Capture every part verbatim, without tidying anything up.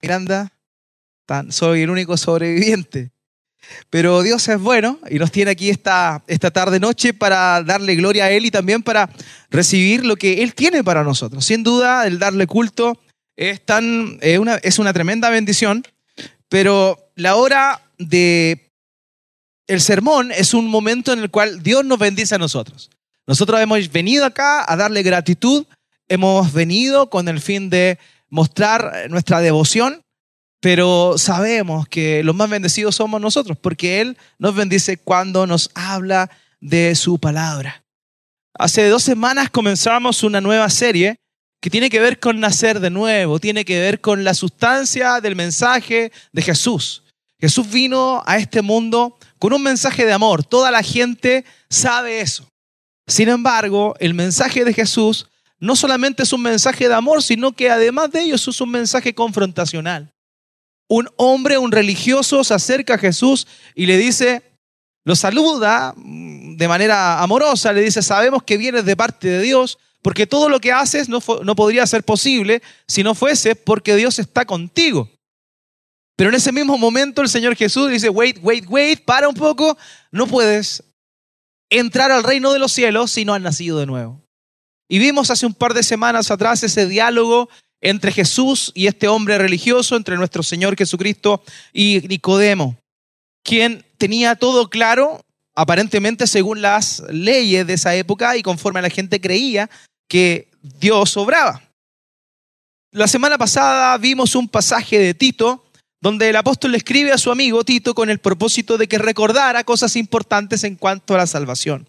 Miranda, tan, soy el único sobreviviente. Pero Dios es bueno y nos tiene aquí esta, esta tarde-noche para darle gloria a Él y también para recibir lo que Él tiene para nosotros. Sin duda, el darle culto es, tan, eh, una, es una tremenda bendición, pero la hora de el sermón es un momento en el cual Dios nos bendice a nosotros. Nosotros hemos venido acá a darle gratitud, hemos venido con el fin de mostrar nuestra devoción, pero sabemos que los más bendecidos somos nosotros, porque Él nos bendice cuando nos habla de su palabra. Hace dos semanas comenzamos una nueva serie que tiene que ver con nacer de nuevo, tiene que ver con la sustancia del mensaje de Jesús. Jesús vino a este mundo con un mensaje de amor. Toda la gente sabe eso. Sin embargo, el mensaje de Jesús no solamente es un mensaje de amor, sino que además de ello es un mensaje confrontacional. Un hombre, un religioso, se acerca a Jesús y le dice, lo saluda de manera amorosa, le dice, sabemos que vienes de parte de Dios, porque todo lo que haces no, no podría ser posible si no fuese porque Dios está contigo. Pero en ese mismo momento el Señor Jesús dice, wait, wait, wait, para un poco, no puedes entrar al reino de los cielos si no has nacido de nuevo. Y vimos hace un par de semanas atrás ese diálogo entre Jesús y este hombre religioso, entre nuestro Señor Jesucristo y Nicodemo, quien tenía todo claro, aparentemente según las leyes de esa época y conforme la gente creía que Dios obraba. La semana pasada vimos un pasaje de Tito, donde el apóstol le escribe a su amigo Tito con el propósito de que recordara cosas importantes en cuanto a la salvación.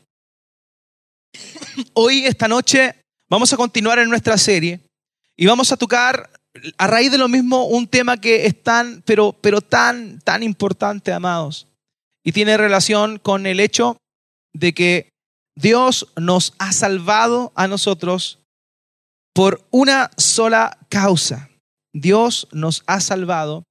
Hoy, esta noche, vamos a continuar en nuestra serie y vamos a tocar, a raíz de lo mismo, un tema que es tan, pero, pero tan, tan importante, amados. Y tiene relación con el hecho de que Dios nos ha salvado a nosotros por una sola causa. Dios nos ha salvado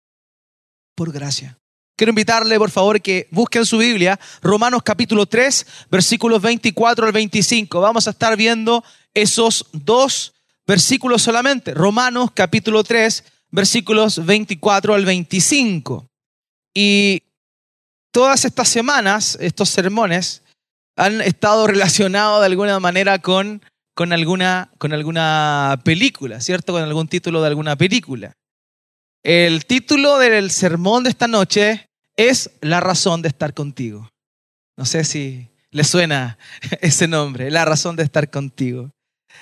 por gracia. Quiero invitarle, por favor, que busquen su Biblia, Romanos capítulo tres, versículos veinticuatro al veinticinco. Vamos a estar viendo esos dos versículos solamente. Romanos capítulo tres, versículos veinticuatro al veinticinco. Y todas estas semanas, estos sermones, han estado relacionados de alguna manera con, con, alguna, con alguna película, ¿cierto? Con algún título de alguna película. El título del sermón de esta noche es La razón de estar contigo. No sé si le suena ese nombre, La razón de estar contigo.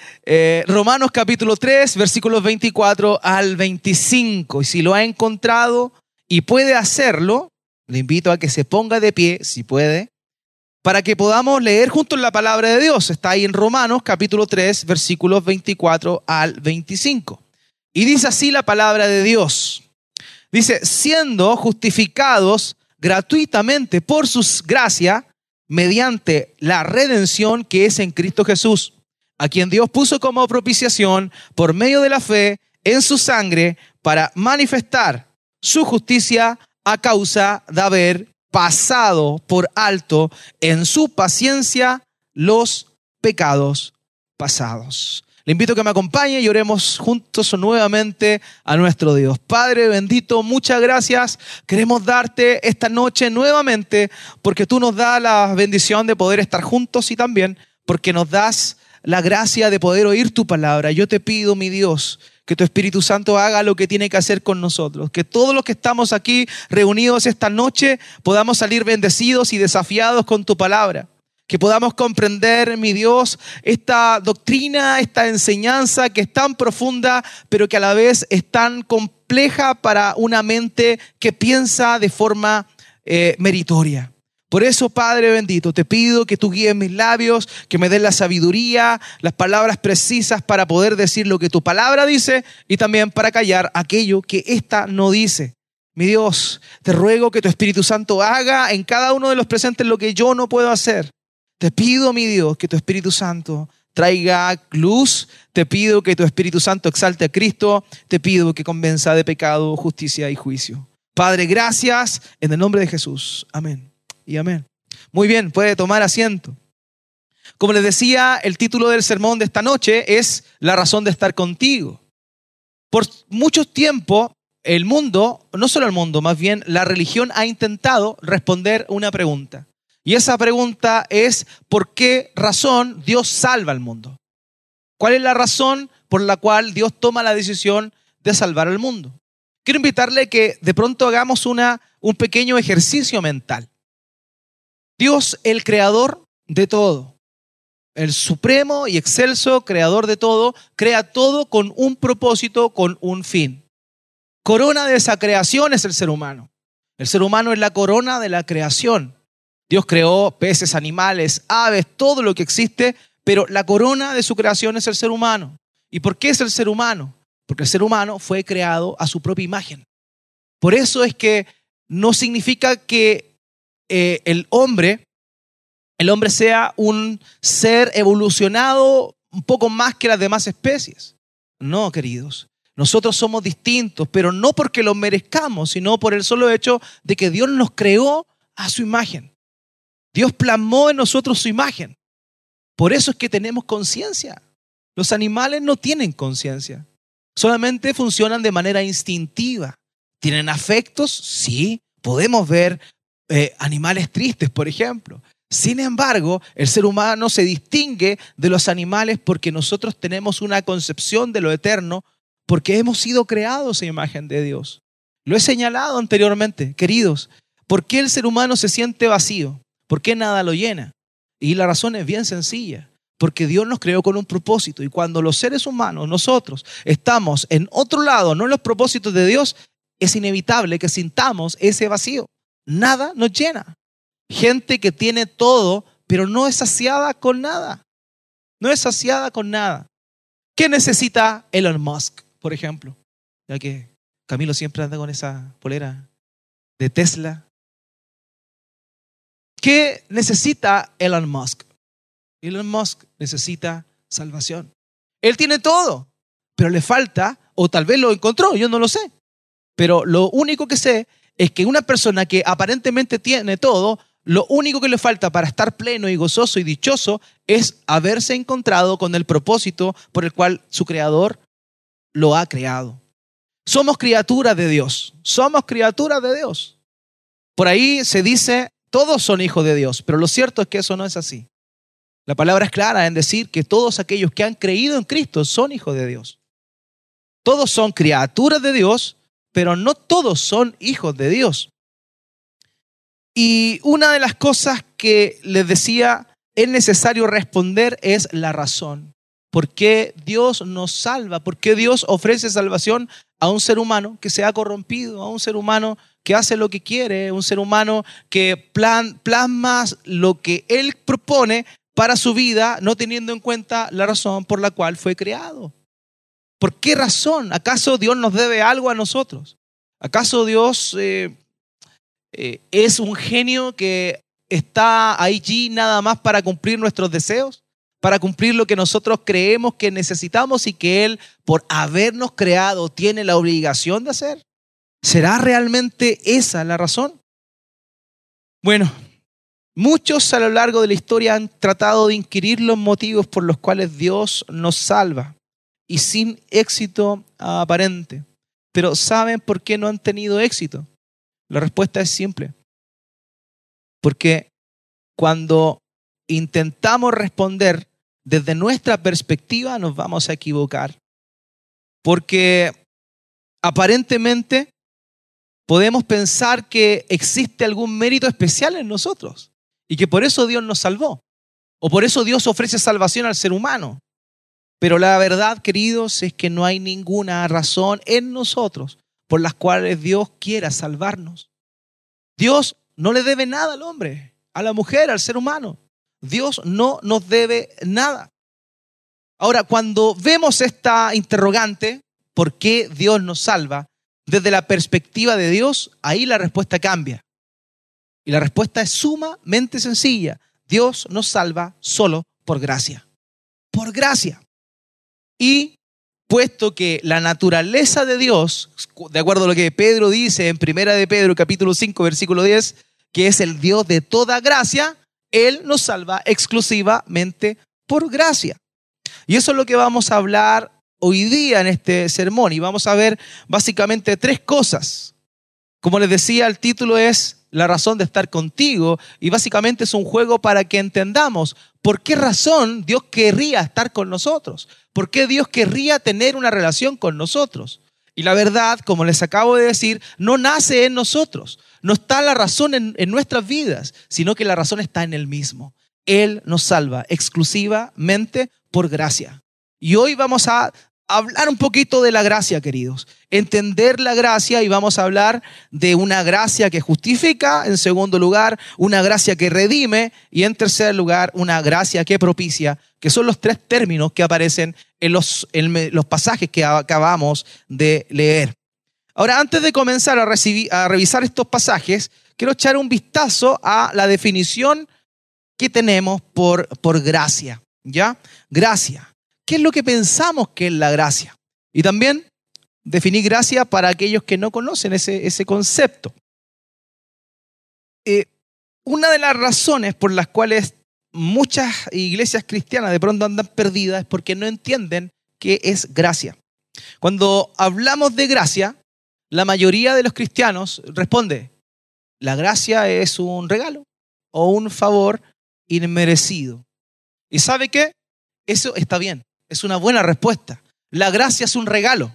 Eh, Romanos capítulo tres, versículos veinticuatro al veinticinco. Y si lo ha encontrado y puede hacerlo, le invito a que se ponga de pie, si puede, para que podamos leer juntos la palabra de Dios. Está ahí en Romanos capítulo tres, versículos veinticuatro al veinticinco. Y dice así la palabra de Dios. Dice, siendo justificados gratuitamente por su gracia, mediante la redención que es en Cristo Jesús, a quien Dios puso como propiciación por medio de la fe en su sangre para manifestar su justicia a causa de haber pasado por alto en su paciencia los pecados pasados. Le invito a que me acompañe y oremos juntos nuevamente a nuestro Dios. Padre bendito, muchas gracias. Queremos darte esta noche nuevamente porque tú nos das la bendición de poder estar juntos y también porque nos das la gracia de poder oír tu palabra. Yo te pido, mi Dios, que tu Espíritu Santo haga lo que tiene que hacer con nosotros. Que todos los que estamos aquí reunidos esta noche podamos salir bendecidos y desafiados con tu palabra. Que podamos comprender, mi Dios, esta doctrina, esta enseñanza que es tan profunda, pero que a la vez es tan compleja para una mente que piensa de forma eh, meritoria. Por eso, Padre bendito, te pido que tú guíes mis labios, que me des la sabiduría, las palabras precisas para poder decir lo que tu palabra dice y también para callar aquello que ésta no dice. Mi Dios, te ruego que tu Espíritu Santo haga en cada uno de los presentes lo que yo no puedo hacer. Te pido, mi Dios, que tu Espíritu Santo traiga luz. Te pido que tu Espíritu Santo exalte a Cristo. Te pido que convenza de pecado, justicia y juicio. Padre, gracias en el nombre de Jesús. Amén y amén. Muy bien, puede tomar asiento. Como les decía, el título del sermón de esta noche es La razón de estar contigo. Por mucho tiempo el mundo, no solo el mundo, más bien la religión ha intentado responder una pregunta. Y esa pregunta es, ¿por qué razón Dios salva al mundo? ¿Cuál es la razón por la cual Dios toma la decisión de salvar al mundo? Quiero invitarle a que de pronto hagamos una, un pequeño ejercicio mental. Dios, el creador de todo, el supremo y excelso creador de todo, crea todo con un propósito, con un fin. Corona de esa creación es el ser humano. El ser humano es la corona de la creación. Dios creó peces, animales, aves, todo lo que existe, pero la corona de su creación es el ser humano. ¿Y por qué es el ser humano? Porque el ser humano fue creado a su propia imagen. Por eso es que no significa que eh, el hombre, el hombre sea un ser evolucionado un poco más que las demás especies. No, queridos. Nosotros somos distintos, pero no porque lo merezcamos, sino por el solo hecho de que Dios nos creó a su imagen. Dios plasmó en nosotros su imagen. Por eso es que tenemos conciencia. Los animales no tienen conciencia. Solamente funcionan de manera instintiva. ¿Tienen afectos? Sí. Podemos ver eh, animales tristes, por ejemplo. Sin embargo, el ser humano se distingue de los animales porque nosotros tenemos una concepción de lo eterno, porque hemos sido creados a imagen de Dios. Lo he señalado anteriormente, queridos. ¿Por qué el ser humano se siente vacío? ¿Por qué nada lo llena? Y la razón es bien sencilla. Porque Dios nos creó con un propósito. Y cuando los seres humanos, nosotros, estamos en otro lado, no en los propósitos de Dios, es inevitable que sintamos ese vacío. Nada nos llena. Gente que tiene todo, pero no es saciada con nada. No es saciada con nada. ¿Qué necesita Elon Musk, por ejemplo? Ya que Camilo siempre anda con esa polera de Tesla. ¿Qué necesita Elon Musk? Elon Musk necesita salvación. Él tiene todo, pero le falta, o tal vez lo encontró, yo no lo sé. Pero lo único que sé es que una persona que aparentemente tiene todo, lo único que le falta para estar pleno y gozoso y dichoso es haberse encontrado con el propósito por el cual su creador lo ha creado. Somos criaturas de Dios, somos criaturas de Dios. Por ahí se dice, todos son hijos de Dios, pero lo cierto es que eso no es así. La palabra es clara en decir que todos aquellos que han creído en Cristo son hijos de Dios. Todos son criaturas de Dios, pero no todos son hijos de Dios. Y una de las cosas que les decía es necesario responder es la razón. ¿Por qué Dios nos salva? ¿Por qué Dios ofrece salvación a un ser humano que se ha corrompido, a un ser humano que hace lo que quiere, un ser humano que plan, plasma lo que Él propone para su vida, no teniendo en cuenta la razón por la cual fue creado? ¿Por qué razón? ¿Acaso Dios nos debe algo a nosotros? ¿Acaso Dios eh, eh, es un genio que está allí nada más para cumplir nuestros deseos? Para cumplir lo que nosotros creemos que necesitamos y que Él, por habernos creado, tiene la obligación de hacer. ¿Será realmente esa la razón? Bueno, muchos a lo largo de la historia han tratado de inquirir los motivos por los cuales Dios nos salva y sin éxito aparente. Pero ¿saben por qué no han tenido éxito? La respuesta es simple. Porque cuando intentamos responder desde nuestra perspectiva nos vamos a equivocar. Porque aparentemente podemos pensar que existe algún mérito especial en nosotros y que por eso Dios nos salvó o por eso Dios ofrece salvación al ser humano. Pero la verdad, queridos, es que no hay ninguna razón en nosotros por las cuales Dios quiera salvarnos. Dios no le debe nada al hombre, a la mujer, al ser humano. Dios no nos debe nada. Ahora, cuando vemos esta interrogante, ¿por qué Dios nos salva? Desde la perspectiva de Dios, ahí la respuesta cambia. Y la respuesta es sumamente sencilla. Dios nos salva solo por gracia. Por gracia. Y puesto que la naturaleza de Dios, de acuerdo a lo que Pedro dice en Primera de Pedro, capítulo cinco, versículo diez, que es el Dios de toda gracia, Él nos salva exclusivamente por gracia. Y eso es lo que vamos a hablar hoy día en este sermón y vamos a ver básicamente tres cosas. Como les decía, el título es La razón de estar contigo y básicamente es un juego para que entendamos por qué razón Dios querría estar con nosotros, por qué Dios querría tener una relación con nosotros. Y la verdad, como les acabo de decir, no nace en nosotros, no está la razón en, en nuestras vidas, sino que la razón está en Él mismo. Él nos salva exclusivamente por gracia. Y hoy vamos a hablar un poquito de la gracia, queridos. Entender la gracia y vamos a hablar de una gracia que justifica, en segundo lugar, una gracia que redime y en tercer lugar, una gracia que propicia, que son los tres términos que aparecen en los, en los pasajes que acabamos de leer. Ahora, antes de comenzar a, recibir, a revisar estos pasajes, quiero echar un vistazo a la definición que tenemos por, por gracia, ¿ya? Gracia. ¿Qué es lo que pensamos que es la gracia? Y también definir gracia para aquellos que no conocen ese, ese concepto. Eh, una de las razones por las cuales muchas iglesias cristianas de pronto andan perdidas es porque no entienden qué es gracia. Cuando hablamos de gracia, la mayoría de los cristianos responde, la gracia es un regalo o un favor inmerecido. ¿Y sabe qué? Eso está bien. Es una buena respuesta. La gracia es un regalo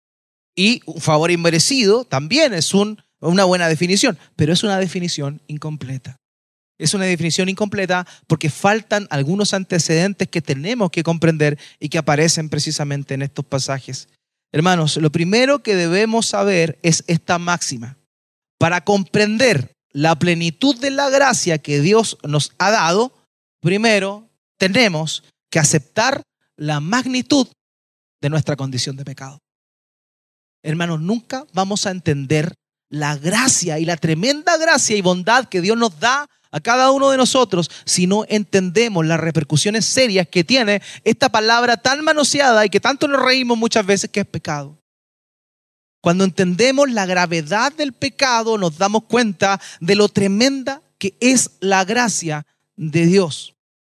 y un favor inmerecido también es un, una buena definición, pero es una definición incompleta. Es una definición incompleta porque faltan algunos antecedentes que tenemos que comprender y que aparecen precisamente en estos pasajes. Hermanos, lo primero que debemos saber es esta máxima. Para comprender la plenitud de la gracia que Dios nos ha dado, primero tenemos que aceptar la magnitud de nuestra condición de pecado. Hermanos, nunca vamos a entender la gracia y la tremenda gracia y bondad que Dios nos da a cada uno de nosotros si no entendemos las repercusiones serias que tiene esta palabra tan manoseada y que tanto nos reímos muchas veces, que es pecado. Cuando entendemos la gravedad del pecado, nos damos cuenta de lo tremenda que es la gracia de Dios.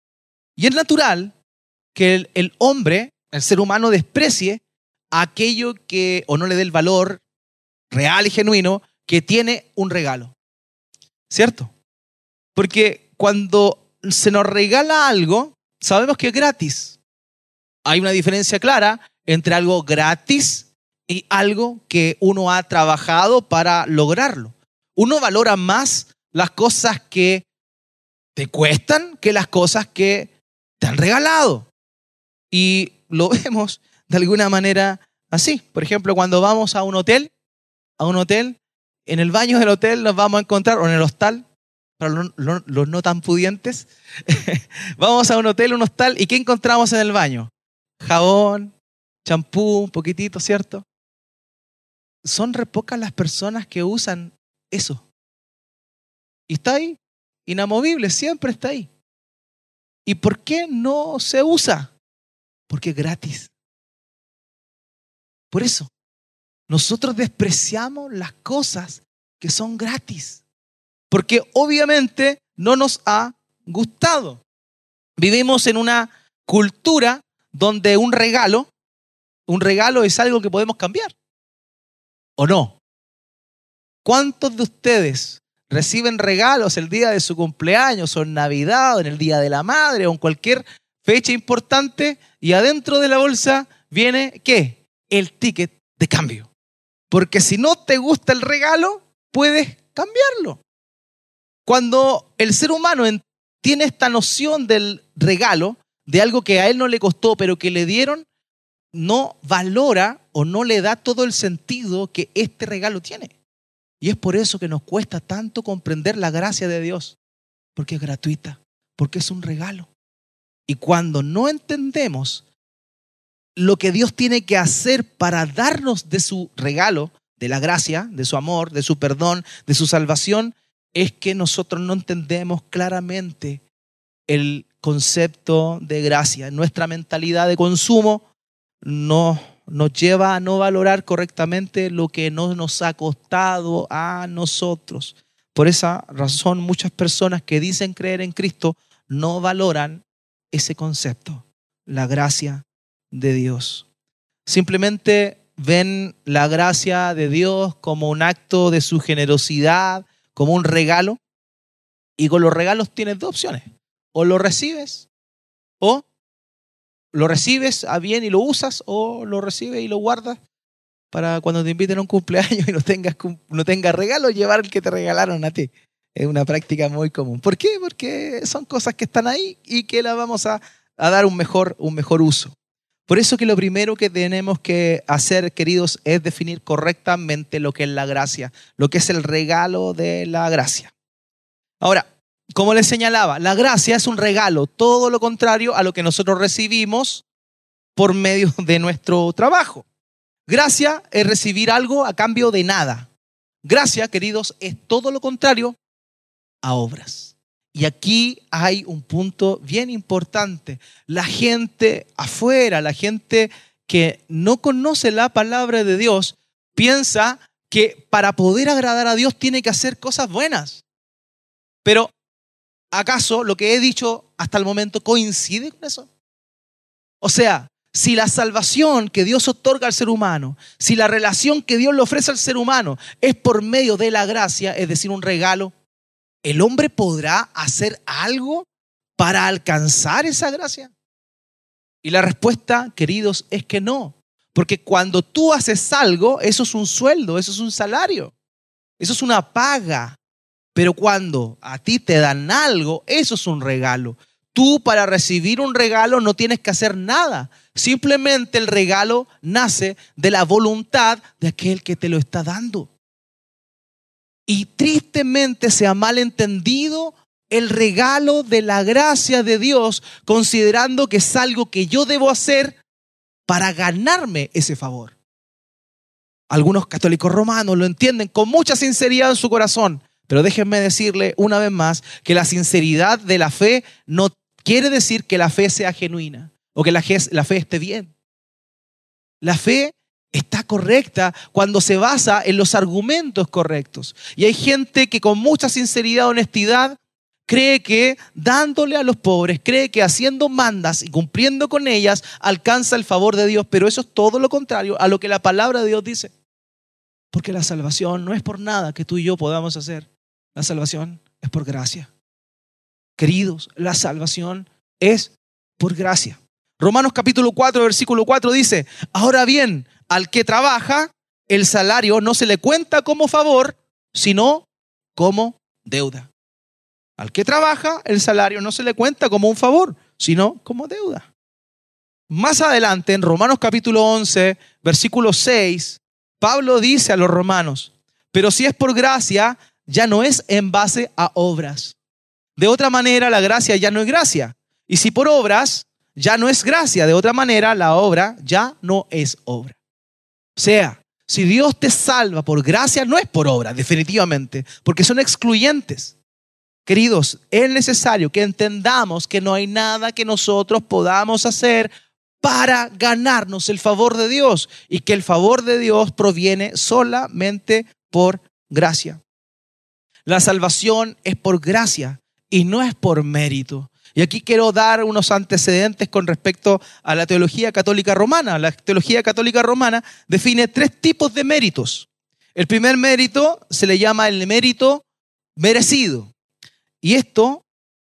Y es natural que el, el hombre, el ser humano, desprecie aquello que, o no le dé el valor real y genuino que tiene un regalo. ¿Cierto? Porque cuando se nos regala algo, sabemos que es gratis. Hay una diferencia clara entre algo gratis y algo que uno ha trabajado para lograrlo. Uno valora más las cosas que te cuestan que las cosas que te han regalado. Y lo vemos de alguna manera así. Por ejemplo, cuando vamos a un hotel, a un hotel, en el baño del hotel nos vamos a encontrar, o en el hostal, para los, los, los no tan pudientes, vamos a un hotel, un hostal, ¿y qué encontramos en el baño? Jabón, champú, un poquitito, ¿cierto? Son re pocas las personas que usan eso. Y está ahí, inamovible, siempre está ahí. ¿Y por qué no se usa? Porque es gratis. Por eso, nosotros despreciamos las cosas que son gratis. Porque obviamente no nos ha gustado. Vivimos en una cultura donde un regalo, un regalo es algo que podemos cambiar. ¿O no? ¿Cuántos de ustedes reciben regalos el día de su cumpleaños o en Navidad o en el Día de la Madre o en cualquier fecha importante y adentro de la bolsa viene ¿qué? El ticket de cambio? Porque si no te gusta el regalo, puedes cambiarlo. Cuando el ser humano tiene esta noción del regalo, de algo que a él no le costó pero que le dieron, no valora o no le da todo el sentido que este regalo tiene. Y es por eso que nos cuesta tanto comprender la gracia de Dios, porque es gratuita, porque es un regalo. Y cuando no entendemos lo que Dios tiene que hacer para darnos de su regalo, de la gracia, de su amor, de su perdón, de su salvación, es que nosotros no entendemos claramente el concepto de gracia. Nuestra mentalidad de consumo no nos lleva a no valorar correctamente lo que no nos ha costado a nosotros. Por esa razón, muchas personas que dicen creer en Cristo no valoran ese concepto, la gracia de Dios. simplemente ven la gracia de Dios como un acto de su generosidad, como un regalo. Y con los regalos tienes dos opciones. O lo recibes, o lo recibes a bien y lo usas, o lo recibes y lo guardas para cuando te inviten a un cumpleaños y no tengas, no tengas regalo, llevar el que te regalaron a ti. Es una práctica muy común. ¿Por qué? Porque son cosas que están ahí y que las vamos a, a dar un mejor, un mejor uso. Por eso que lo primero que tenemos que hacer, queridos, es definir correctamente lo que es la gracia, lo que es el regalo de la gracia. Ahora, como les señalaba, la gracia es un regalo, todo lo contrario a lo que nosotros recibimos por medio de nuestro trabajo. Gracia es recibir algo a cambio de nada. Gracia, queridos, es todo lo contrario a obras. Y aquí hay un punto bien importante. La gente afuera, la gente que no conoce la palabra de Dios, piensa que para poder agradar a Dios tiene que hacer cosas buenas. Pero, ¿acaso lo que he dicho hasta el momento coincide con eso? O sea, si la salvación que Dios otorga al ser humano, si la relación que Dios le ofrece al ser humano es por medio de la gracia, es decir, un regalo, ¿el hombre podrá hacer algo para alcanzar esa gracia? Y la respuesta, queridos, es que no. Porque cuando tú haces algo, eso es un sueldo, eso es un salario, eso es una paga. Pero cuando a ti te dan algo, eso es un regalo. Tú para recibir un regalo no tienes que hacer nada. Simplemente el regalo nace de la voluntad de aquel que te lo está dando. Y tristemente se ha malentendido el regalo de la gracia de Dios, considerando que es algo que yo debo hacer para ganarme ese favor. Algunos católicos romanos lo entienden con mucha sinceridad en su corazón. Pero déjenme decirle una vez más que la sinceridad de la fe no quiere decir que la fe sea genuina o que la fe, la fe esté bien. La fe está correcta cuando se basa en los argumentos correctos. Y hay gente que con mucha sinceridad y honestidad cree que dándole a los pobres, cree que haciendo mandas y cumpliendo con ellas alcanza el favor de Dios. Pero eso es todo lo contrario a lo que la palabra de Dios dice. Porque la salvación no es por nada que tú y yo podamos hacer. La salvación es por gracia. Queridos, la salvación es por gracia. Romanos capítulo cuatro, versículo cuatro dice: ahora bien, al que trabaja, el salario no se le cuenta como favor, sino como deuda. Al que trabaja, el salario no se le cuenta como un favor, sino como deuda. Más adelante, en Romanos capítulo once, versículo seis, Pablo dice a los romanos: pero si es por gracia, ya no es en base a obras. De otra manera, la gracia ya no es gracia. Y si por obras, ya no es gracia. De otra manera, la obra ya no es obra. O sea, si Dios te salva por gracia, no es por obra, definitivamente, porque son excluyentes. Queridos, es necesario que entendamos que no hay nada que nosotros podamos hacer para ganarnos el favor de Dios y que el favor de Dios proviene solamente por gracia. La salvación es por gracia y no es por mérito. Y aquí quiero dar unos antecedentes con respecto a la teología católica romana. La teología católica romana define tres tipos de méritos. El primer mérito se le llama el mérito merecido. Y esto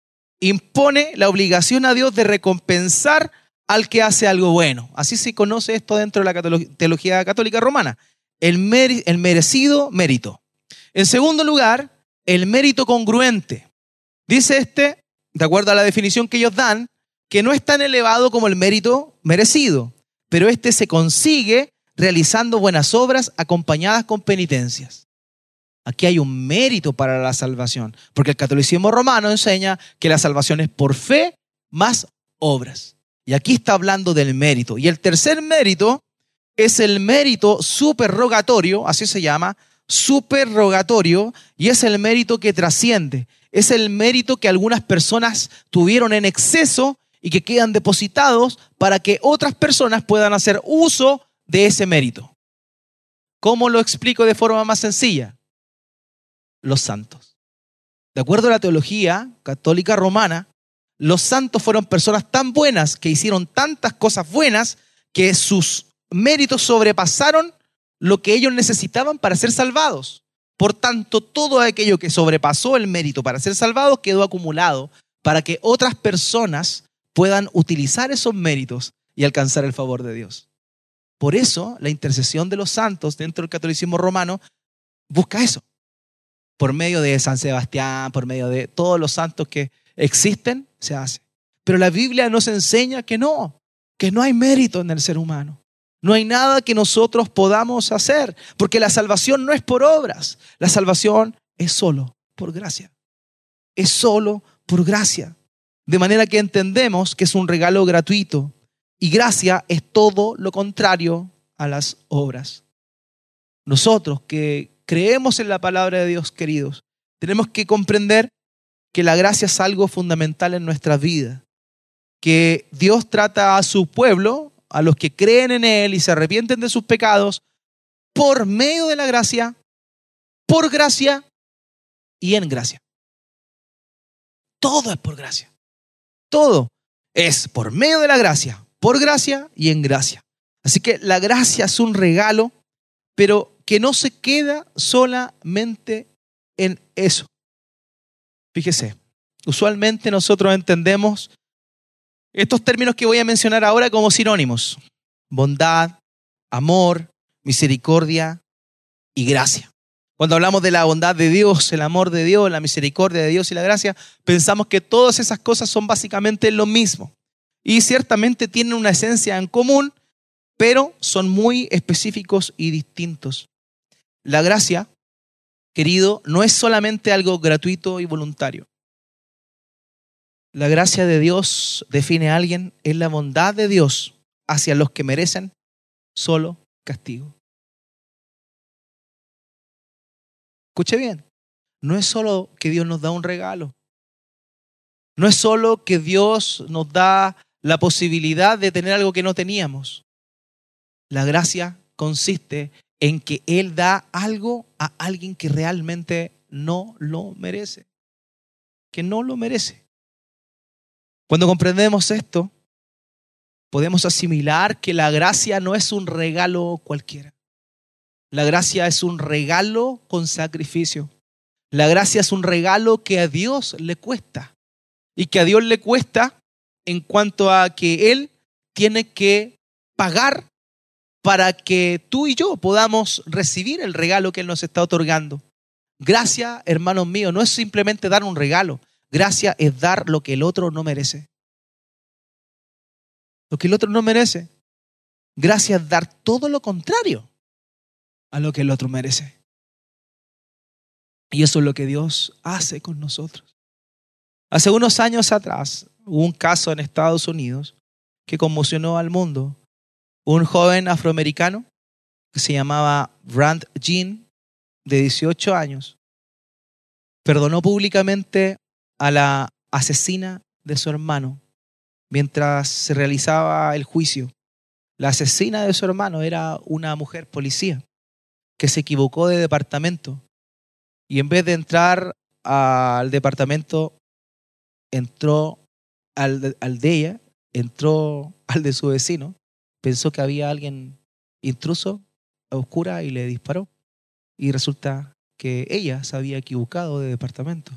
impone la obligación a Dios de recompensar al que hace algo bueno. Así se conoce esto dentro de la teología católica romana. El, mer- el merecido mérito. En segundo lugar, el mérito congruente. Dice este, de acuerdo a la definición que ellos dan, que no es tan elevado como el mérito merecido, pero este se consigue realizando buenas obras acompañadas con penitencias. Aquí hay un mérito para la salvación, porque el catolicismo romano enseña que la salvación es por fe más obras. Y aquí está hablando del mérito. Y el tercer mérito es el mérito superrogatorio, así se llama, superrogatorio, y es el mérito que trasciende. Es el mérito que algunas personas tuvieron en exceso y que quedan depositados para que otras personas puedan hacer uso de ese mérito. ¿Cómo lo explico de forma más sencilla? Los santos. De acuerdo a la teología católica romana, los santos fueron personas tan buenas que hicieron tantas cosas buenas que sus méritos sobrepasaron lo que ellos necesitaban para ser salvados. Por tanto, todo aquello que sobrepasó el mérito para ser salvados quedó acumulado para que otras personas puedan utilizar esos méritos y alcanzar el favor de Dios. Por eso, la intercesión de los santos dentro del catolicismo romano busca eso. Por medio de San Sebastián, por medio de todos los santos que existen, se hace. Pero la Biblia nos enseña que no, que no hay mérito en el ser humano. No hay nada que nosotros podamos hacer, porque la salvación no es por obras. La salvación es solo por gracia. Es solo por gracia. De manera que entendemos que es un regalo gratuito y gracia es todo lo contrario a las obras. Nosotros que creemos en la palabra de Dios, queridos, tenemos que comprender que la gracia es algo fundamental en nuestra vida. Que Dios trata a su pueblo, a los que creen en Él y se arrepienten de sus pecados, por medio de la gracia, por gracia y en gracia. Todo es por gracia. Todo es por medio de la gracia, por gracia y en gracia. Así que la gracia es un regalo, pero que no se queda solamente en eso. Fíjese, usualmente nosotros entendemos estos términos que voy a mencionar ahora como sinónimos: bondad, amor, misericordia y gracia. Cuando hablamos de la bondad de Dios, el amor de Dios, la misericordia de Dios y la gracia, pensamos que todas esas cosas son básicamente lo mismo. Y ciertamente tienen una esencia en común, pero son muy específicos y distintos. La gracia, querido, no es solamente algo gratuito y voluntario. La gracia de Dios, define a alguien, es la bondad de Dios hacia los que merecen solo castigo. Escuche bien, no es solo que Dios nos da un regalo. No es solo que Dios nos da la posibilidad de tener algo que no teníamos. La gracia consiste en que Él da algo a alguien que realmente no lo merece. Que no lo merece. Cuando comprendemos esto, podemos asimilar que la gracia no es un regalo cualquiera. La gracia es un regalo con sacrificio. La gracia es un regalo que a Dios le cuesta. Y que a Dios le cuesta en cuanto a que Él tiene que pagar para que tú y yo podamos recibir el regalo que Él nos está otorgando. Gracia, hermanos míos, no es simplemente dar un regalo. Gracia es dar lo que el otro no merece. Lo que el otro no merece. Gracia es dar todo lo contrario a lo que el otro merece. Y eso es lo que Dios hace con nosotros. Hace unos años atrás hubo un caso en Estados Unidos que conmocionó al mundo. Un joven afroamericano que se llamaba Brant Jean, de dieciocho años, perdonó públicamente a la asesina de su hermano mientras se realizaba el juicio. La asesina de su hermano era una mujer policía que se equivocó de departamento y en vez de entrar al departamento, entró al de, al de ella, entró al de su vecino, pensó que había alguien intruso a oscura y le disparó. Y resulta que ella se había equivocado de departamento.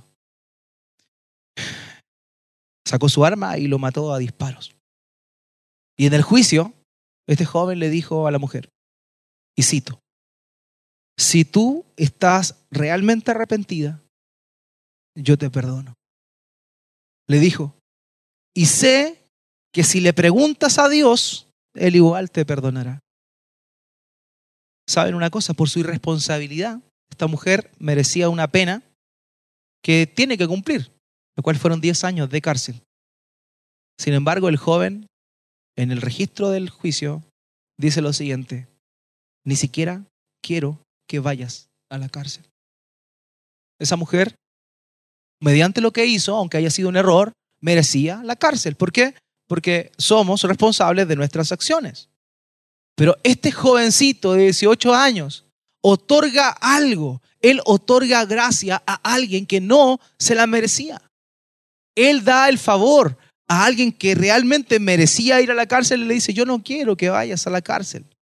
Sacó su arma y lo mató a disparos. Y en el juicio, este joven le dijo a la mujer, y cito: si tú estás realmente arrepentida, yo te perdono. Le dijo, y sé que si le preguntas a Dios, Él igual te perdonará. ¿Saben una cosa? Por su irresponsabilidad, esta mujer merecía una pena que tiene que cumplir, lo cual fueron diez años de cárcel. Sin embargo, el joven, en el registro del juicio, dice lo siguiente: ni siquiera quiero que vayas a la cárcel. Esa mujer, mediante lo que hizo, aunque haya sido un error, merecía la cárcel. ¿Por qué? Porque somos responsables de nuestras acciones. Pero este jovencito de dieciocho años otorga algo. Él otorga gracia a alguien que no se la merecía. Él da el favor a alguien que realmente merecía ir a la cárcel y le dice, yo no quiero que vayas a la cárcel.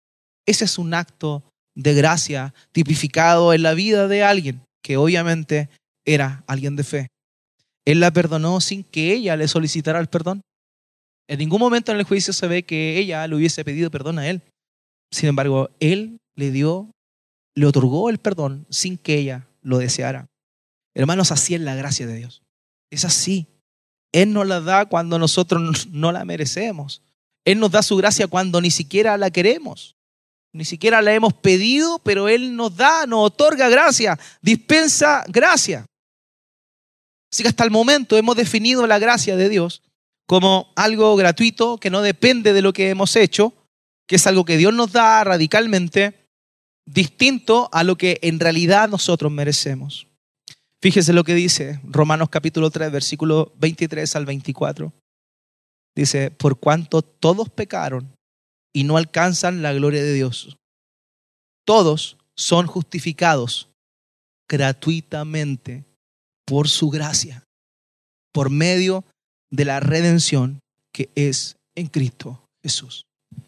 Ese es un acto de gracia tipificado en la vida de alguien que obviamente era alguien de fe. Él la perdonó sin que ella le solicitara el perdón. En ningún momento en el juicio se ve que ella le hubiese pedido perdón a él. Sin embargo, él le dio, le otorgó el perdón sin que ella lo deseara. Hermanos, así es la gracia de Dios. Es así. Él nos la da cuando nosotros no la merecemos. Él nos da su gracia cuando ni siquiera la queremos. Ni siquiera la hemos pedido, pero Él nos da, nos otorga gracia, dispensa gracia. Así que hasta el momento hemos definido la gracia de Dios como algo gratuito que no depende de lo que hemos hecho, que es algo que Dios nos da radicalmente distinto a lo que en realidad nosotros merecemos. Fíjese lo que dice Romanos capítulo tres, versículo veintitrés al veinticuatro. Dice, por cuanto todos pecaron y no alcanzan la gloria de Dios. Todos son justificados gratuitamente por su gracia, por medio de la redención que es en Cristo Jesús.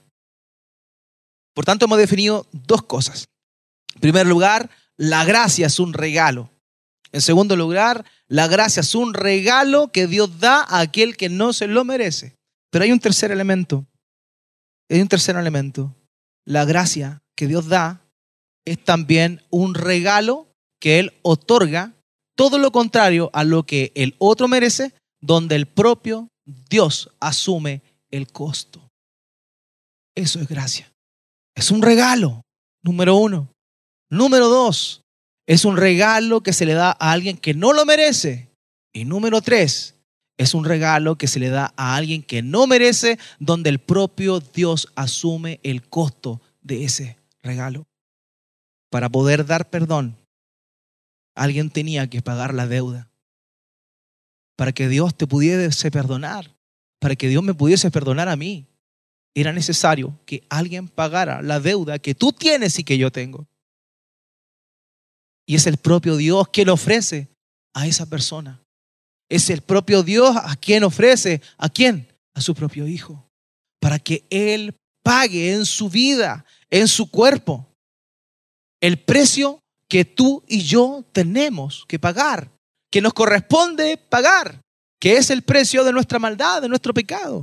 Por tanto, hemos definido dos cosas. En primer lugar, la gracia es un regalo. En segundo lugar, la gracia es un regalo que Dios da a aquel que no se lo merece. Pero hay un tercer elemento. Hay un tercer elemento. La gracia que Dios da es también un regalo que Él otorga, todo lo contrario a lo que el otro merece, donde el propio Dios asume el costo. Eso es gracia. Es un regalo, número uno. Número dos, es un regalo que se le da a alguien que no lo merece. Y número tres, es un regalo que se le da a alguien que no merece, donde el propio Dios asume el costo de ese regalo. Para poder dar perdón, alguien tenía que pagar la deuda. Para que Dios te pudiese perdonar, para que Dios me pudiese perdonar a mí, era necesario que alguien pagara la deuda que tú tienes y que yo tengo. Y es el propio Dios quien ofrece a esa persona. Es el propio Dios a quien ofrece, ¿a quién? A su propio Hijo. Para que Él pague en su vida, en su cuerpo, el precio que tú y yo tenemos que pagar, que nos corresponde pagar, que es el precio de nuestra maldad, de nuestro pecado.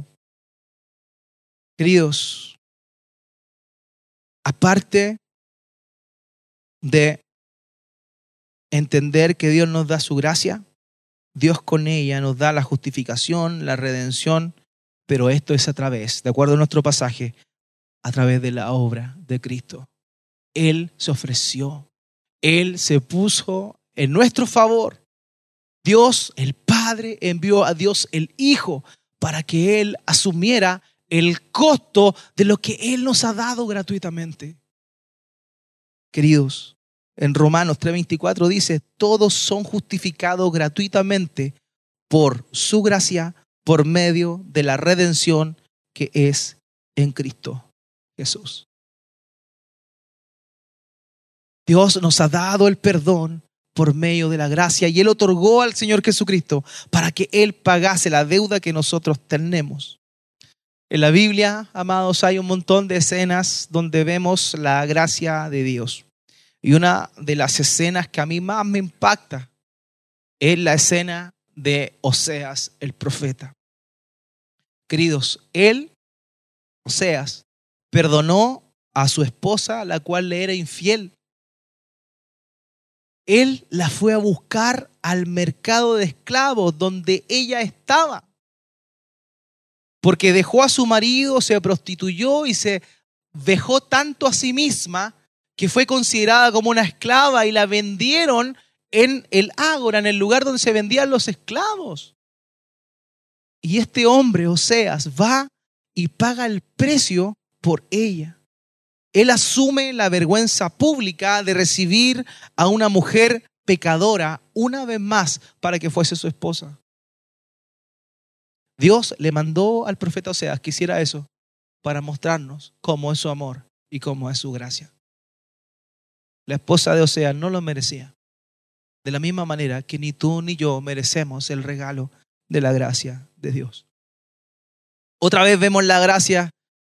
Queridos, aparte de entender que Dios nos da su gracia, Dios con ella nos da la justificación, la redención, pero esto es a través, de acuerdo a nuestro pasaje, a través de la obra de Cristo. Él se ofreció, Él se puso en nuestro favor. Dios, el Padre, envió a Dios el Hijo para que Él asumiera el costo de lo que Él nos ha dado gratuitamente. Queridos, en Romanos tres veinticuatro dice, todos son justificados gratuitamente por su gracia, por medio de la redención que es en Cristo Jesús. Dios nos ha dado el perdón por medio de la gracia y Él otorgó al Señor Jesucristo para que Él pagase la deuda que nosotros tenemos. En la Biblia, amados, hay un montón de escenas donde vemos la gracia de Dios. Y una de las escenas que a mí más me impacta es la escena de Oseas, el profeta. Queridos, él, Oseas, perdonó a su esposa, la cual le era infiel. Él la fue a buscar al mercado de esclavos donde ella estaba. Porque dejó a su marido, se prostituyó y se vejó tanto a sí misma que fue considerada como una esclava y la vendieron en el ágora, en el lugar donde se vendían los esclavos. Y este hombre, Oseas, va y paga el precio por ella. Él asume la vergüenza pública de recibir a una mujer pecadora una vez más para que fuese su esposa. Dios le mandó al profeta Oseas que hiciera eso para mostrarnos cómo es su amor y cómo es su gracia. La esposa de Oseas no lo merecía. De la misma manera que ni tú ni yo merecemos el regalo de la gracia de Dios. Otra vez vemos la gracia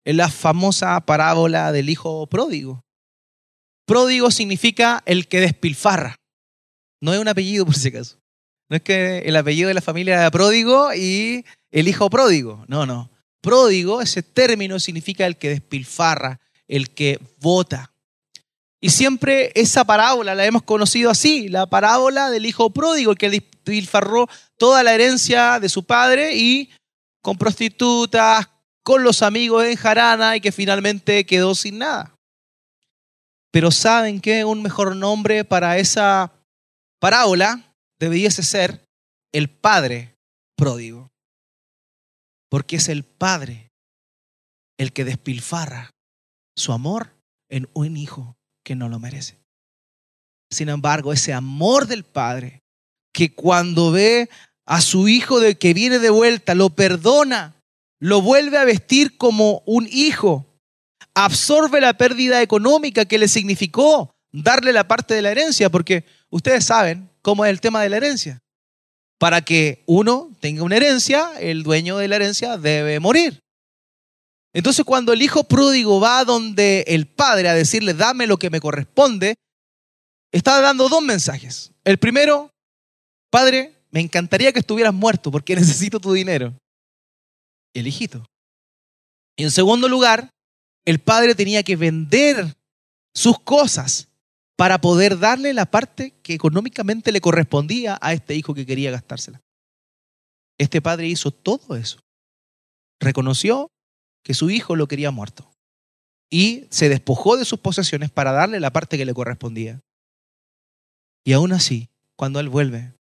Es la famosa parábola del hijo pródigo. Pródigo significa el que despilfarra. No es un apellido por si acaso. No es que el apellido de la familia era pródigo y el hijo pródigo. No, no. Pródigo, ese término significa el que despilfarra, el que bota. Y siempre esa parábola la hemos conocido así, la parábola del hijo pródigo, el que despilfarró toda la herencia de su padre y con prostitutas, con los amigos en jarana y que finalmente quedó sin nada. Pero ¿saben qué? Un mejor nombre para esa parábola debiese ser el padre pródigo. Porque es el padre el que despilfarra su amor en un hijo que no lo merece. Sin embargo, ese amor del padre que cuando ve a su hijo de que viene de vuelta, lo perdona, lo vuelve a vestir como un hijo, absorbe la pérdida económica que le significó darle la parte de la herencia, porque ustedes saben cómo es el tema de la herencia. Para que uno tenga una herencia, el dueño de la herencia debe morir. Entonces, cuando el hijo pródigo va donde el padre a decirle, dame lo que me corresponde, está dando dos mensajes. El primero, padre, me encantaría que estuvieras muerto porque necesito tu dinero. El hijito. Y en segundo lugar, el padre tenía que vender sus cosas para poder darle la parte que económicamente le correspondía a este hijo que quería gastársela. Este padre hizo todo eso. Reconoció que su hijo lo quería muerto y se despojó de sus posesiones para darle la parte que le correspondía. Y aún así, cuando él vuelve,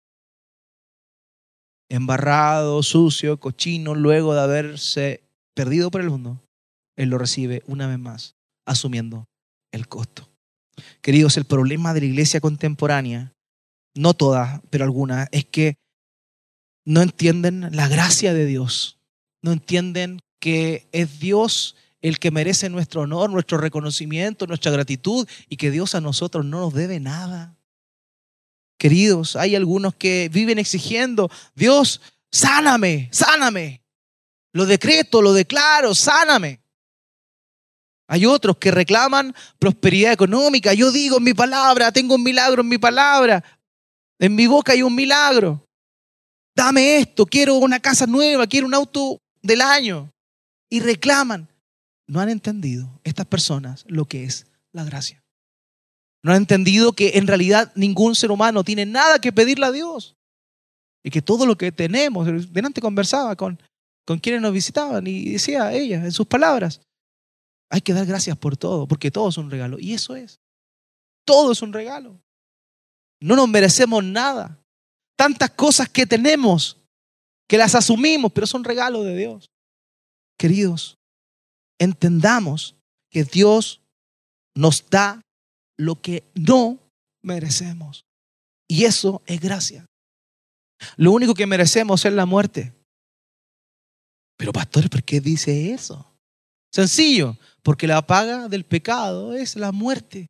embarrado, sucio, cochino, luego de haberse perdido por el mundo, él lo recibe una vez más, asumiendo el costo. Queridos, el problema de la iglesia contemporánea, no todas, pero algunas, es que no entienden la gracia de Dios. No entienden que es Dios el que merece nuestro honor, nuestro reconocimiento, nuestra gratitud y que Dios a nosotros no nos debe nada. Queridos, hay algunos que viven exigiendo, Dios, sáname, sáname. Lo decreto, lo declaro, sáname. Hay otros que reclaman prosperidad económica. Yo digo en mi palabra, tengo un milagro en mi palabra. En mi boca hay un milagro. Dame esto, quiero una casa nueva, quiero un auto del año. Y reclaman. No han entendido estas personas lo que es la gracia. No han entendido que en realidad ningún ser humano tiene nada que pedirle a Dios. Y que todo lo que tenemos, delante conversaba con, con quienes nos visitaban y decía ella en sus palabras, hay que dar gracias por todo, porque todo es un regalo. Y eso es. Todo es un regalo. No nos merecemos nada. Tantas cosas que tenemos, que las asumimos, pero son regalos de Dios. Queridos, entendamos que Dios nos da lo que no merecemos. Y eso es gracia. Lo único que merecemos es la muerte. Pero pastor, ¿por qué dice eso? Sencillo, porque la paga del pecado es la muerte.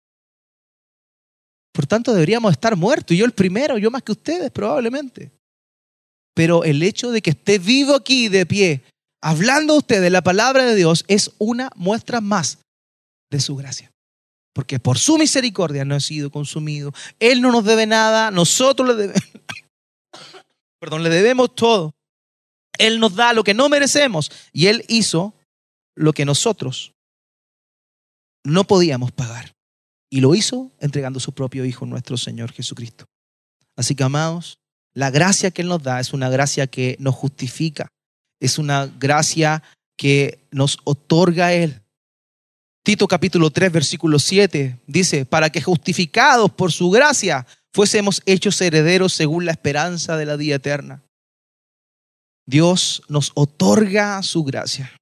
Por tanto, deberíamos estar muertos. Y yo el primero, yo más que ustedes probablemente. Pero el hecho de que esté vivo aquí de pie, hablando a ustedes la palabra de Dios, es una muestra más de su gracia. Porque por su misericordia no he sido consumido. Él no nos debe nada, nosotros le debemos, perdón, le debemos todo. Él nos da lo que no merecemos y Él hizo lo que nosotros no podíamos pagar. Y lo hizo entregando su propio Hijo, nuestro Señor Jesucristo. Así que, amados, la gracia que Él nos da es una gracia que nos justifica. Es una gracia que nos otorga Él. Tito capítulo tres, versículo siete dice, para que justificados por su gracia fuésemos hechos herederos según la esperanza de la vida eterna. Dios nos otorga su gracia.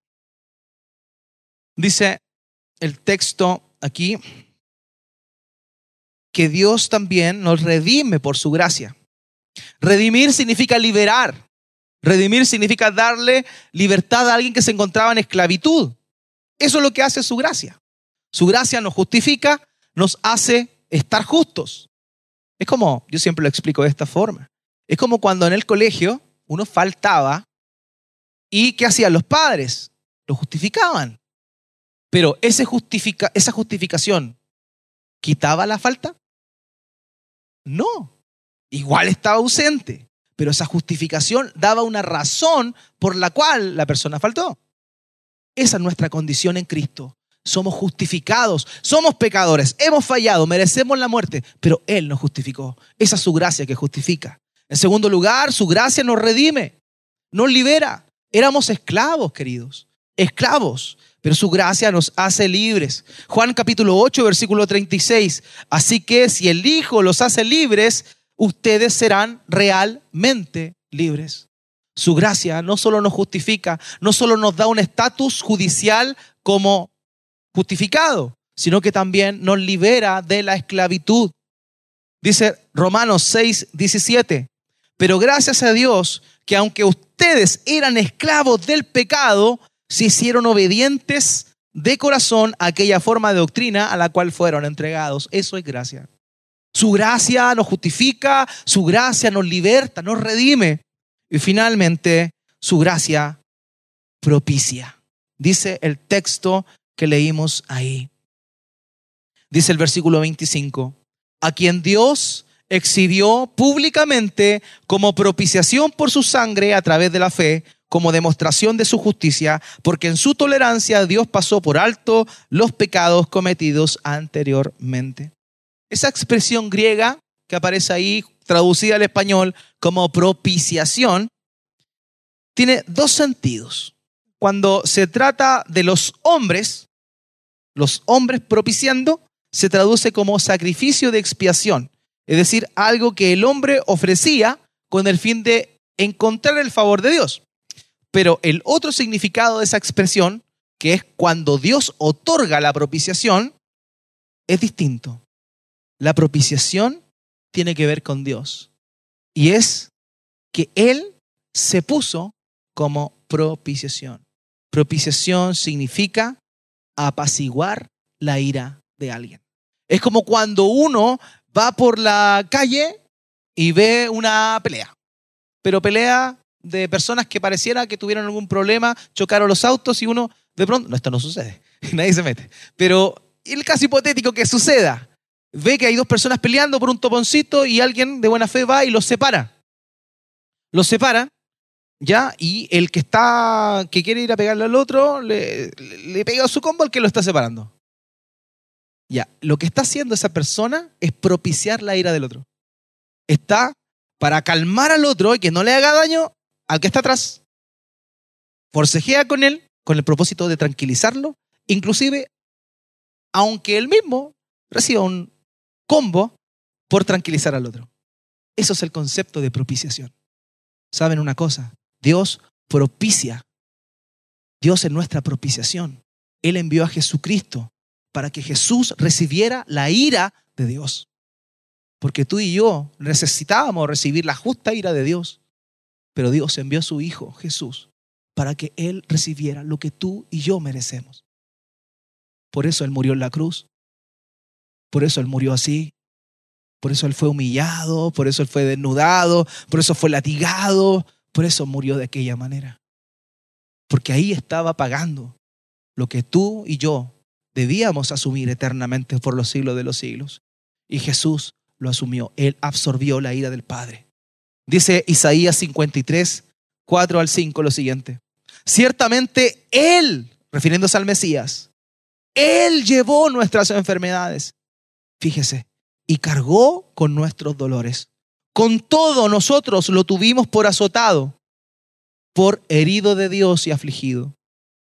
Dice el texto aquí que Dios también nos redime por su gracia. Redimir significa liberar. Redimir significa darle libertad a alguien que se encontraba en esclavitud. Eso es lo que hace su gracia. Su gracia nos justifica, nos hace estar justos. Es como, yo siempre lo explico de esta forma. Es como cuando en el colegio uno faltaba y ¿qué hacían los padres? Lo justificaban. Pero ese justifica, esa justificación, ¿quitaba la falta? No. Igual estaba ausente. Pero esa justificación daba una razón por la cual la persona faltó. Esa es nuestra condición en Cristo. Somos justificados, somos pecadores, hemos fallado, merecemos la muerte, pero Él nos justificó. Esa es su gracia que justifica. En segundo lugar, su gracia nos redime, nos libera. Éramos esclavos, queridos, esclavos, pero su gracia nos hace libres. Juan capítulo ocho, versículo treinta y seis. Así que si el Hijo los hace libres, ustedes serán realmente libres. Su gracia no solo nos justifica, no solo nos da un estatus judicial como justificado, sino que también nos libera de la esclavitud. Dice Romanos seis, diecisiete. Pero gracias a Dios que aunque ustedes eran esclavos del pecado, se hicieron obedientes de corazón a aquella forma de doctrina a la cual fueron entregados. Eso es gracia. Su gracia nos justifica, su gracia nos liberta, nos redime. Y finalmente, su gracia propicia. Dice el texto que leímos ahí. Dice el versículo veinticinco. A quien Dios exhibió públicamente como propiciación por su sangre a través de la fe, como demostración de su justicia, porque en su tolerancia Dios pasó por alto los pecados cometidos anteriormente. Esa expresión griega que aparece ahí, traducida al español como propiciación, tiene dos sentidos. Cuando se trata de los hombres, los hombres propiciando, se traduce como sacrificio de expiación, es decir, algo que el hombre ofrecía con el fin de encontrar el favor de Dios. Pero el otro significado de esa expresión, que es cuando Dios otorga la propiciación, es distinto. La propiciación tiene que ver con Dios y es que Él se puso como propiciación. Propiciación significa apaciguar la ira de alguien. Es como cuando uno va por la calle y ve una pelea, pero pelea de personas que pareciera que tuvieron algún problema, chocaron los autos y uno de pronto, no, esto no sucede, nadie se mete, pero el caso hipotético que suceda, ve que hay dos personas peleando por un toponcito y alguien de buena fe va y los separa. Los separa, ¿ya? Y el que está, que quiere ir a pegarle al otro, le, le pega su combo al que lo está separando. Ya, lo que está haciendo esa persona es propiciar la ira del otro. Está para calmar al otro y que no le haga daño al que está atrás. Forcejea con él con el propósito de tranquilizarlo, inclusive aunque él mismo reciba un combo por tranquilizar al otro. Eso es el concepto de propiciación. ¿Saben una cosa? Dios propicia. Dios es nuestra propiciación. Él envió a Jesucristo para que Jesús recibiera la ira de Dios. Porque tú y yo necesitábamos recibir la justa ira de Dios. Pero Dios envió a su Hijo, Jesús, para que Él recibiera lo que tú y yo merecemos. Por eso Él murió en la cruz. Por eso Él murió así. Por eso Él fue humillado. Por eso Él fue desnudado. Por eso fue latigado. Por eso murió de aquella manera. Porque ahí estaba pagando lo que tú y yo debíamos asumir eternamente por los siglos de los siglos. Y Jesús lo asumió. Él absorbió la ira del Padre. Dice Isaías cincuenta y tres, cuatro al cinco lo siguiente. Ciertamente Él, refiriéndose al Mesías, Él llevó nuestras enfermedades. Fíjese, y cargó con nuestros dolores. Con todo nosotros lo tuvimos por azotado, por herido de Dios y afligido.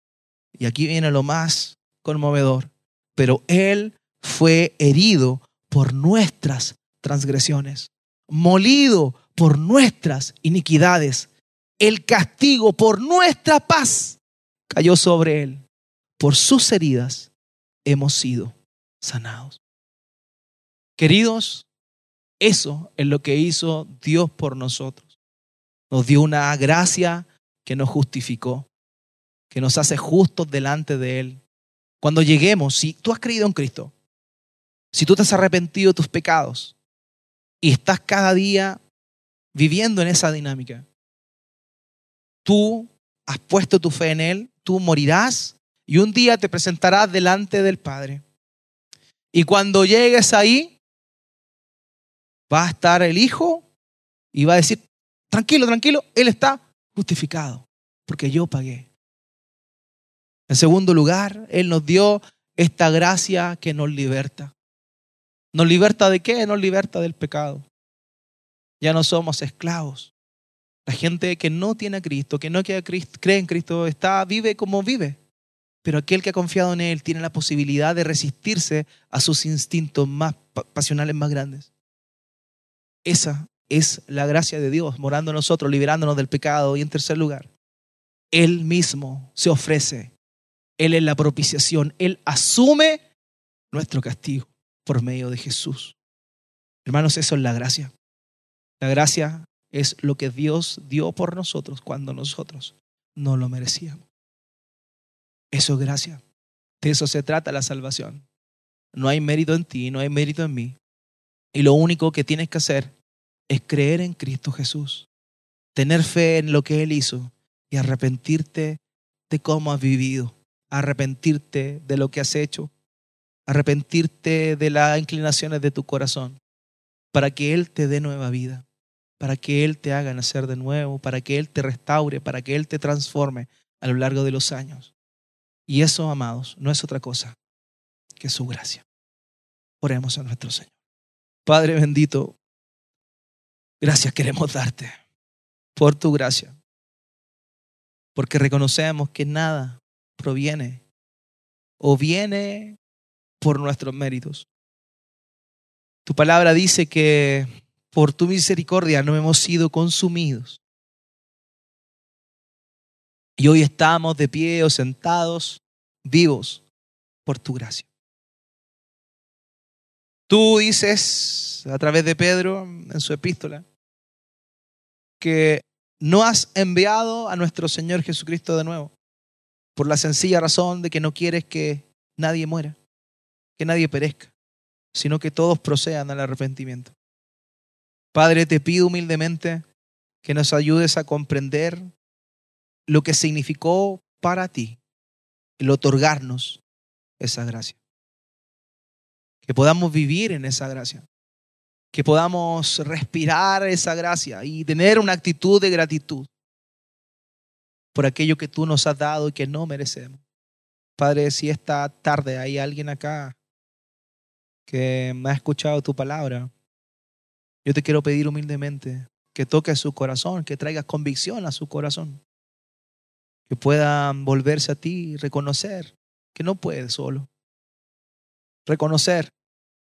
Y aquí viene lo más conmovedor. Pero Él fue herido por nuestras transgresiones, molido por nuestras iniquidades. El castigo por nuestra paz cayó sobre Él. Por sus heridas hemos sido sanados. Queridos, eso es lo que hizo Dios por nosotros. Nos dio una gracia que nos justificó, que nos hace justos delante de Él. Cuando lleguemos, si tú has creído en Cristo, si tú te has arrepentido de tus pecados y estás cada día viviendo en esa dinámica, tú has puesto tu fe en Él, tú morirás Y un día te presentarás delante del Padre. Y cuando llegues ahí, va a estar el Hijo y va a decir, tranquilo, tranquilo, Él está justificado, porque yo pagué. En segundo lugar, Él nos dio esta gracia que nos liberta. ¿Nos liberta de qué? Nos liberta del pecado. Ya no somos esclavos. La gente que no tiene a Cristo, que no cree en Cristo, está, vive como vive. Pero aquel que ha confiado en Él tiene la posibilidad de resistirse a sus instintos más pasionales más grandes. Esa es la gracia de Dios morando en nosotros, liberándonos del pecado. Y en tercer lugar, Él mismo se ofrece. Él es la propiciación. Él asume nuestro castigo por medio de Jesús. Hermanos, eso es la gracia. La gracia es lo que Dios dio por nosotros cuando nosotros no lo merecíamos. Eso es gracia. De eso se trata la salvación. No hay mérito en ti, no hay mérito en mí. Y lo único que tienes que hacer es creer en Cristo Jesús, tener fe en lo que Él hizo y arrepentirte de cómo has vivido, arrepentirte de lo que has hecho, arrepentirte de las inclinaciones de tu corazón, para que Él te dé nueva vida, para que Él te haga nacer de nuevo, para que Él te restaure, para que Él te transforme a lo largo de los años. Y eso, amados, no es otra cosa que su gracia. Oremos a nuestro Señor. Padre bendito, gracias queremos darte por tu gracia, porque reconocemos que nada proviene o viene por nuestros méritos. Tu palabra dice que por tu misericordia no hemos sido consumidos. Y hoy estamos de pie o sentados, vivos, por tu gracia. Tú dices a través de Pedro en su epístola que no has enviado a nuestro Señor Jesucristo de nuevo por la sencilla razón de que no quieres que nadie muera, que nadie perezca, sino que todos procedan al arrepentimiento. Padre, te pido humildemente que nos ayudes a comprender lo que significó para ti el otorgarnos esa gracia. Que podamos vivir en esa gracia. Que podamos respirar esa gracia y tener una actitud de gratitud por aquello que tú nos has dado y que no merecemos. Padre, si esta tarde hay alguien acá que me ha escuchado tu palabra, yo te quiero pedir humildemente que toques su corazón, que traigas convicción a su corazón, que puedan volverse a ti y reconocer que no puede solo, reconocer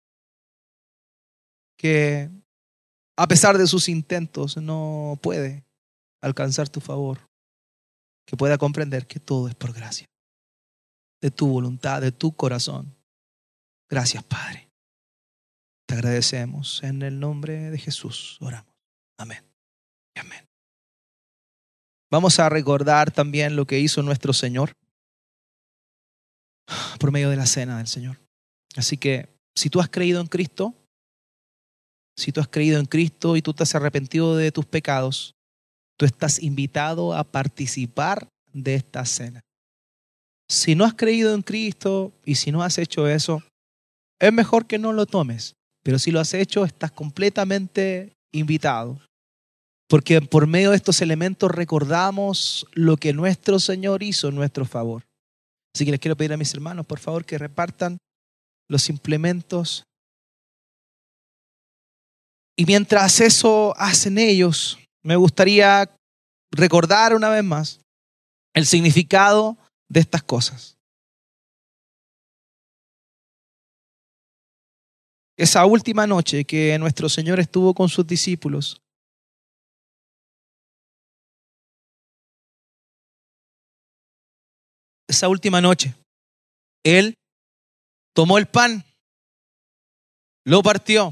que a pesar de sus intentos no puede alcanzar tu favor, que pueda comprender que todo es por gracia, de tu voluntad, de tu corazón. Gracias, Padre. Te agradecemos en el nombre de Jesús. Oramos. Amén. Amén. Vamos a recordar también lo que hizo nuestro Señor por medio de la cena del Señor. Así que si tú has creído en Cristo, si tú has creído en Cristo y tú te has arrepentido de tus pecados, tú estás invitado a participar de esta cena. Si no has creído en Cristo y si no has hecho eso, es mejor que no lo tomes. Pero si lo has hecho, estás completamente invitado. Porque por medio de estos elementos recordamos lo que nuestro Señor hizo en nuestro favor. Así que les quiero pedir a mis hermanos, por favor, que repartan los implementos. Y mientras eso hacen ellos, me gustaría recordar una vez más el significado de estas cosas. Esa última noche que nuestro Señor estuvo con sus discípulos, esa última noche, Él tomó el pan, lo partió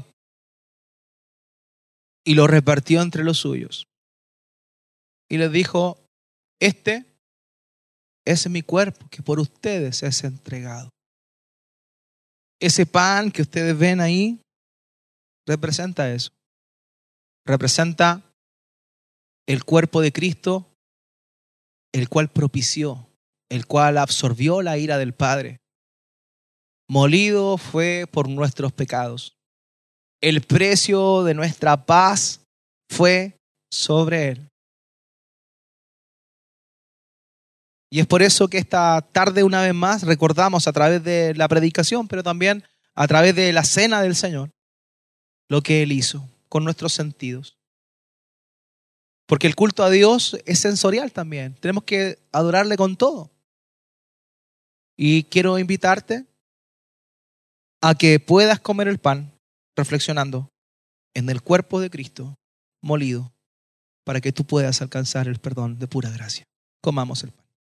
y lo repartió entre los suyos. Y les dijo, este es mi cuerpo que por ustedes es entregado. Ese pan que ustedes ven ahí representa eso. Representa el cuerpo de Cristo, el cual propició el cual absorbió la ira del Padre. Molido fue por nuestros pecados. El precio de nuestra paz fue sobre él. Y es por eso que esta tarde, una vez más, recordamos a través de la predicación, pero también a través de la cena del Señor, lo que Él hizo con nuestros sentidos. Porque el culto a Dios es sensorial también. Tenemos que adorarle con todo. Y quiero invitarte a que puedas comer el pan reflexionando en el cuerpo de Cristo molido para que tú puedas alcanzar el perdón de pura gracia. Comamos el pan.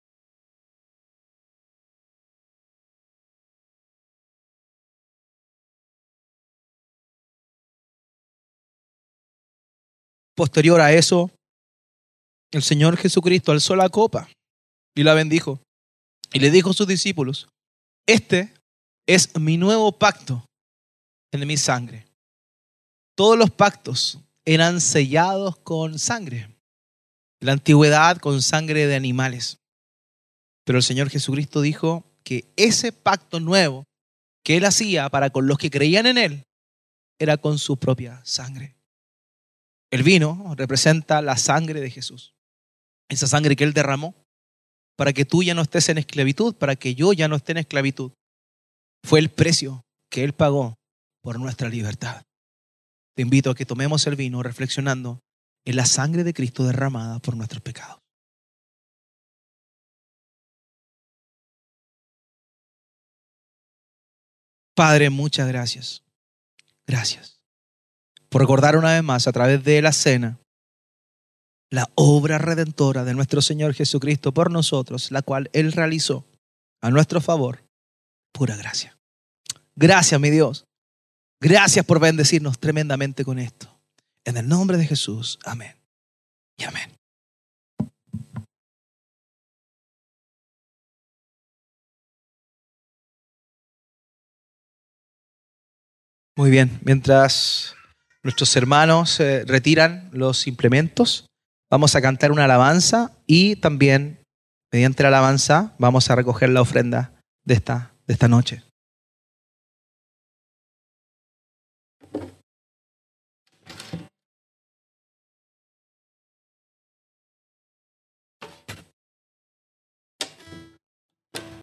Posterior a eso, el Señor Jesucristo alzó la copa y la bendijo. Y le dijo a sus discípulos: este es mi nuevo pacto en mi sangre. Todos los pactos eran sellados con sangre. En la antigüedad, con sangre de animales. Pero el Señor Jesucristo dijo que ese pacto nuevo que Él hacía para con los que creían en Él era con su propia sangre. El vino representa la sangre de Jesús. Esa sangre que Él derramó para que tú ya no estés en esclavitud, para que yo ya no esté en esclavitud. Fue el precio que Él pagó por nuestra libertad. Te invito a que tomemos el vino reflexionando en la sangre de Cristo derramada por nuestros pecados. Padre, muchas gracias. Gracias por recordar una vez más a través de la cena la obra redentora de nuestro Señor Jesucristo por nosotros, la cual Él realizó a nuestro favor, pura gracia. Gracias, mi Dios. Gracias por bendecirnos tremendamente con esto. En el nombre de Jesús, amén y amén. Muy bien, mientras nuestros hermanos eh, retiran los implementos, vamos a cantar una alabanza y también, mediante la alabanza, vamos a recoger la ofrenda de esta, de esta noche.